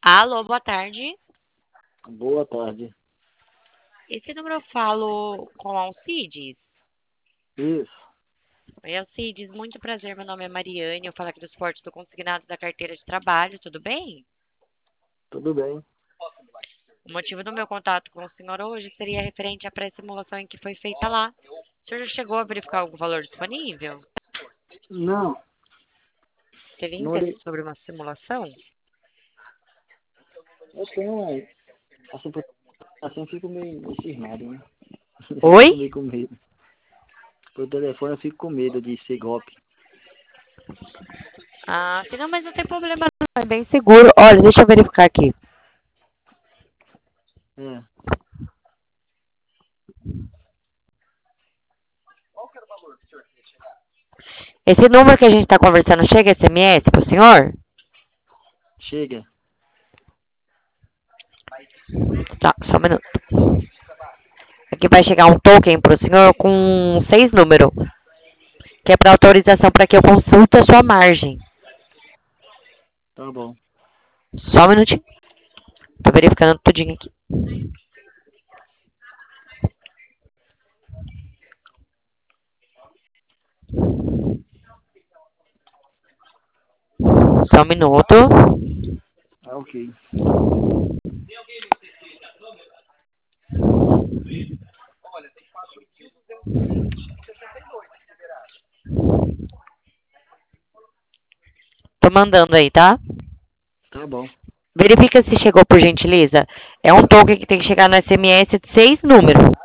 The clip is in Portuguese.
Alô, boa tarde. Boa tarde. Esse número eu falo com Alcides. Isso, Oi, Alcides, muito prazer. Meu nome é Mariane. Eu falo aqui do suporte do consignado da carteira de trabalho, tudo bem? tudo bem. O motivo do meu contato com o senhor hoje seria referente à pré-simulação em que foi feita lá. O senhor já chegou a verificar algum valor disponível? Não, Teria não interesse olhei. sobre uma simulação? Eu tenho, assim, eu fico meio cismado, né? Eu Oi? fico meio com medo. Por telefone eu fico com medo de ser golpe. Ah, se não, mas não tem problema não, é bem seguro. Olha, deixa eu verificar aqui. É, Esse número que a gente está conversando chega SMS para o senhor? chega. Tá, só um minuto. Aqui vai chegar um token para o senhor com 6 números, que é para autorização para que eu consulte a sua margem. Tá bom. Só um minutinho. Tô verificando tudinho aqui. Só um minuto. Ah, ok. Tô mandando aí, tá? Tá bom. Verifica se chegou por gentileza. É um token que tem que chegar no SMS de 6 números.